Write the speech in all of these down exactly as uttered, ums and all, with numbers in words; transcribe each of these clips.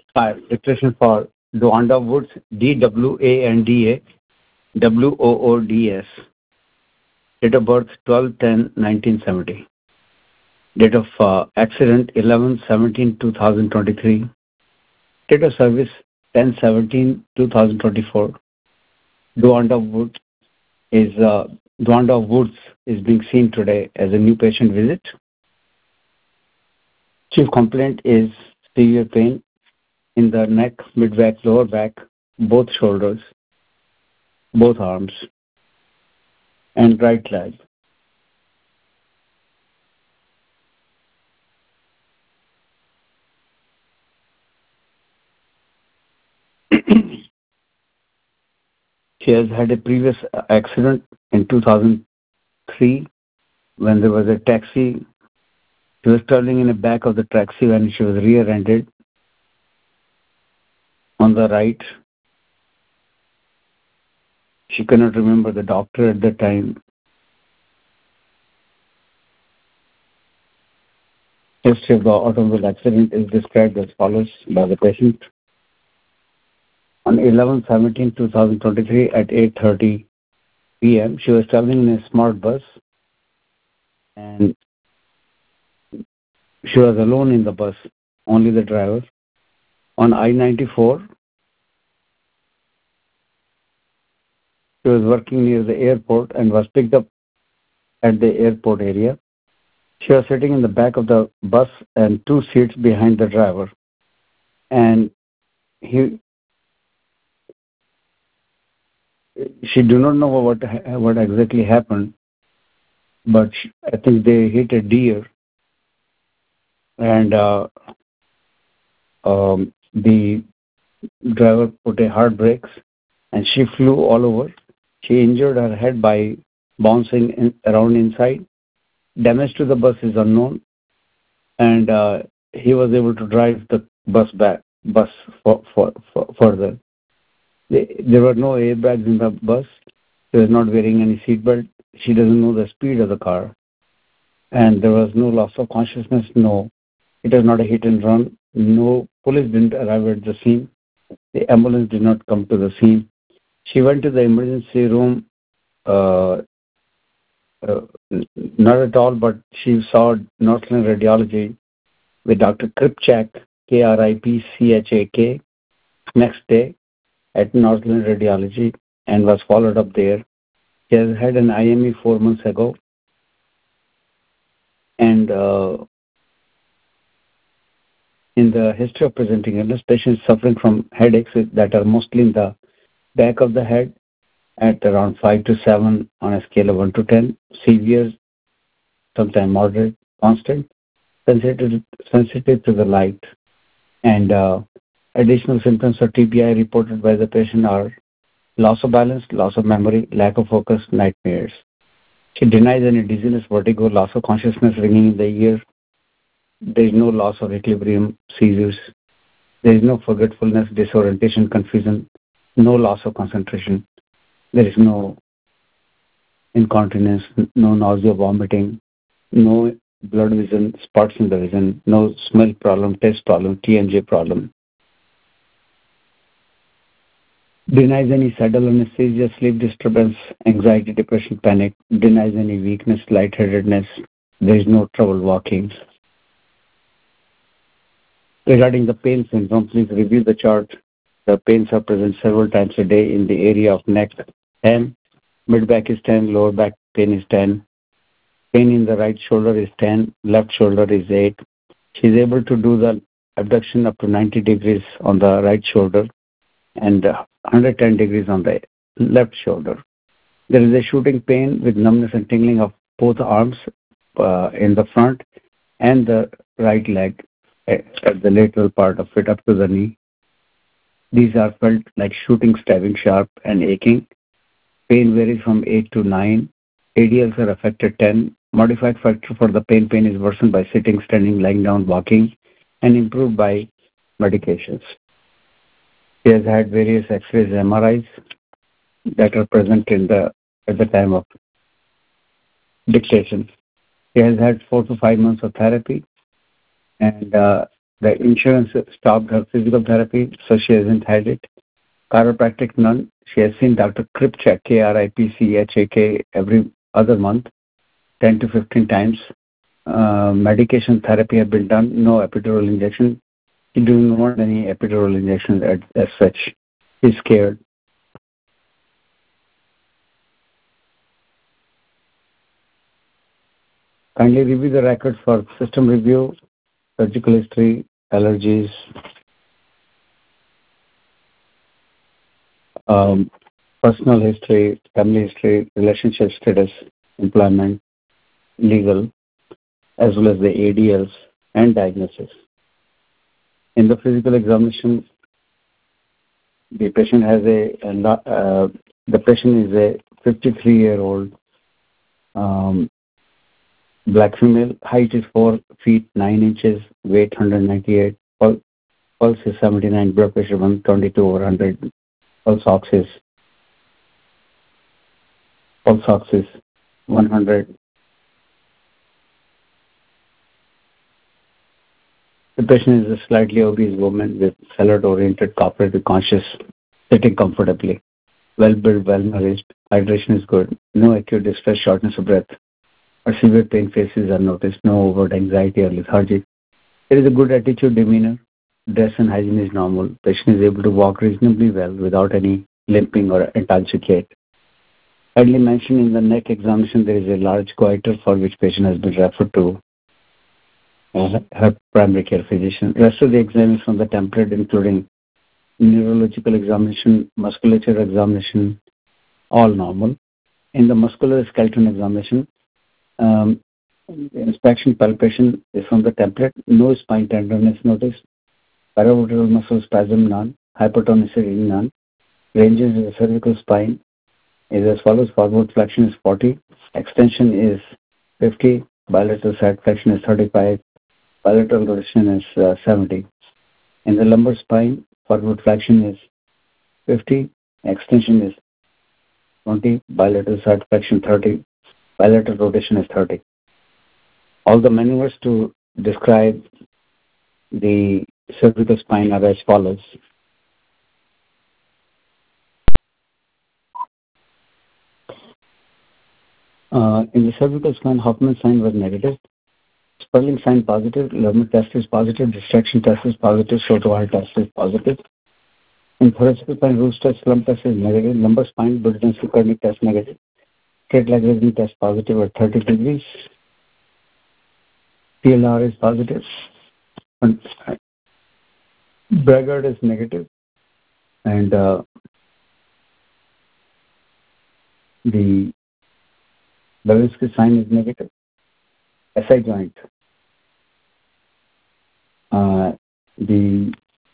Five, declaration for Dwanda Woods, D W A N D A W O O D S. Date of birth twelve ten nineteen seventy. Date of uh, accident eleven seventeen two thousand twenty-three. Date of service ten seventeen two thousand twenty-four. Dwanda Woods is uh, Dwanda Woods is being seen today as a new patient visit. Chief complaint is severe pain in the neck, mid-back, lower back, both shoulders, both arms, and right leg. She has had a previous accident in two thousand three when there was a taxi. She was traveling in the back of the taxi when she was rear-ended on the right. She cannot remember the doctor at the time. History of the automobile accident is described as follows by the patient. On eleven seventeen two thousand twenty-three at eight thirty p m, she was traveling in a smart bus and she was alone in the bus, only the driver. On I ninety-four, she was working near the airport and was picked up at the airport area. She was sitting in the back of the bus and two seats behind the driver. And he, she do not know what what exactly happened, but she, I think they hit a deer, and uh, um, the driver put a hard brakes, and she flew all over. She injured her head by bouncing in, around inside. Damage to the bus is unknown, and uh, he was able to drive the bus back, bus for, for, for further. There were no airbags in the bus. She was not wearing any seatbelt. She doesn't know the speed of the car, and there was no loss of consciousness. No, it was not a hit and run. No police didn't arrive at the scene. The ambulance did not come to the scene. She went to the emergency room. Uh, uh, not at all, but she saw Northland Radiology with Doctor Kripchak, K R I P C H A K, next day at Northland Radiology and was followed up there. She has had an I M E four months ago, and uh, in the history of presenting illness, patients suffering from headaches that are mostly in the back of the head at around five to seven on a scale of one to ten, severe, sometimes moderate, constant, sensitive, sensitive to the light. And uh, additional symptoms of T B I reported by the patient are loss of balance, loss of memory, lack of focus, nightmares. She denies any dizziness, vertigo, loss of consciousness, ringing in the ear. There is no loss of equilibrium, seizures. There is no forgetfulness, disorientation, confusion, no loss of concentration. There is no incontinence, no nausea, vomiting, no blood vision, spots in the vision, no smell problem, taste problem, T M J problem. Denies any saddle anesthesia, sleep disturbance, anxiety, depression, panic. Denies any weakness, lightheadedness. There is no trouble walking. Regarding the pain syndrome, please review the chart. The pains are present several times a day in the area of neck, ten. Mid-back is ten, lower back pain is ten. Pain in the right shoulder is ten, left shoulder is eight. She is able to do the abduction up to ninety degrees on the right shoulder and one hundred ten degrees on the left shoulder. There is a shooting pain with numbness and tingling of both arms uh, in the front and the right leg at the lateral part of it up to the knee. These are felt like shooting, stabbing, sharp, and aching. Pain varies from eight to nine. A D Ls are affected ten. Modified factor for the pain pain is worsened by sitting, standing, lying down, walking, and improved by medications. He has had various X-rays, M R Is that are present in the at the time of dictation. He has had four to five months of therapy, and uh, The insurance stopped her physical therapy, so she hasn't had it. Chiropractic, none. She has seen Doctor Kripchak, K R I P C H A K, every other month, ten to fifteen times. Uh, medication therapy have been done, no epidural injection. She doesn't want any epidural injection as, as such. She's scared. Kindly review the records for system review, surgical history, allergies, um, personal history, family history, relationship status, employment, legal, as well as the A D Ls and diagnosis. In the physical examination, the patient has a, a uh, the patient is a fifty-three-year-old um, black female. Height is four feet nine inches. Weight one hundred ninety-eight. Pul- pulse is seventy-nine. Blood pressure one twenty-two over one hundred. Pulse ox is pulse ox is one hundred. The patient is a slightly obese woman with salad-oriented cooperative conscious, sitting comfortably. Well-built, well-nourished. Hydration is good. No acute distress, shortness of breath, or severe pain faces are noticed. No overt anxiety or lethargy. There is a good attitude, demeanor. Dress and hygiene is normal. Patient is able to walk reasonably well without any limping or intoxicate. Kindly mentioned in the neck examination there is a large goiter for which patient has been referred to uh, her primary care physician. Rest of the exam is from the template, including neurological examination, musculature examination, all normal. In the muscular skeleton examination, um, inspection palpation is from the template. No spine tenderness noticed. Paravertebral muscle spasm, none. Hypotonicity, none. Ranges in the cervical spine is as follows. Forward flexion is forty. Extension is fifty. Bilateral side flexion is thirty-five. Bilateral rotation is uh, seventy. In the lumbar spine, forward flexion is fifty. Extension is twenty. Bilateral side flexion thirty. Bilateral rotation is thirty. All the maneuvers to describe the cervical spine are as follows. Uh, in the cervical spine, Hoffman sign was negative. Sperling sign positive. Lerner test is positive. Distraction test is positive. Soto-Hall test is positive. In thoracic spine, Roos test, slump test is negative. Lumbar spine, Budden-Kulkarni test negative. Straight leg raising test positive at thirty degrees. P L R is positive. And Bragard is negative. And uh, the Babinski sign is negative. S I joint. Uh, the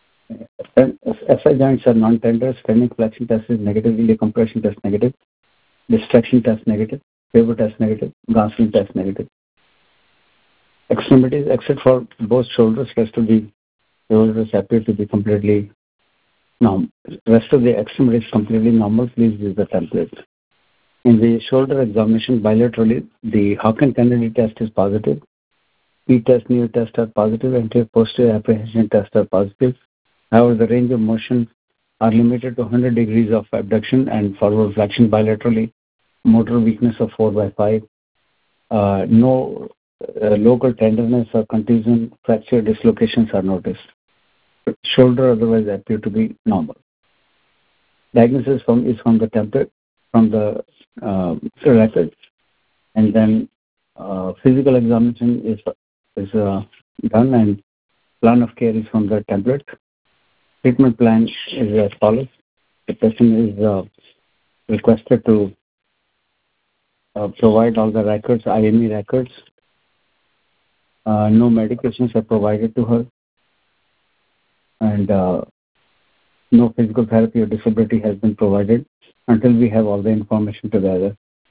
S I joints are non-tender. Stenic flexion test is negative. Iliac compression test negative. Distraction test negative. Favor test negative. Gosling test negative. Extremities, except for both shoulders, rest of the shoulders appear to be completely normal. Rest of the extremities completely normal. Please use the template. In the shoulder examination bilaterally, the Hawkins-Kennedy test is positive. P-test, new test are positive. Anterior posterior apprehension test are positive. However, the range of motion are limited to one hundred degrees of abduction and forward flexion bilaterally. Motor weakness of four by five. Uh, no uh, local tenderness or contusion, fracture, dislocations are noticed. Shoulder otherwise appear to be normal. Diagnosis from is from the template, from the uh, record, and then uh, physical examination is is uh, done, and plan of care is from the template. Treatment plan is as follows. The patient is uh, requested to uh, provide all the records, I M E records. Uh, no medications are provided to her, and uh, no physical therapy or disability has been provided until we have all the information together.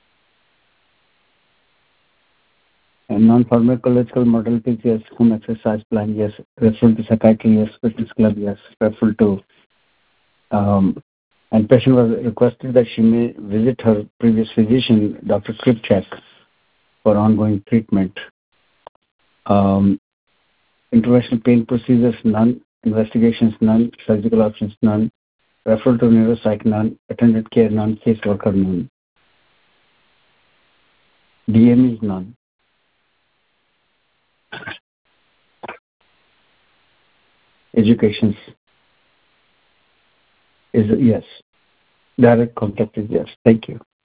And non-pharmacological modalities, yes. Home exercise plan, yes. Referral to psychiatry, yes. Fitness club, yes. Referral to, um, and patient was requested that she may visit her previous physician, Doctor Kripchak, for ongoing treatment. Um, Interventional pain procedures, none. Investigations, none. Surgical options, none. Referral to neuropsych, none. Attended care, none. Caseworker, none. D M is none. Educations is yes. Direct contact is yes. Thank you.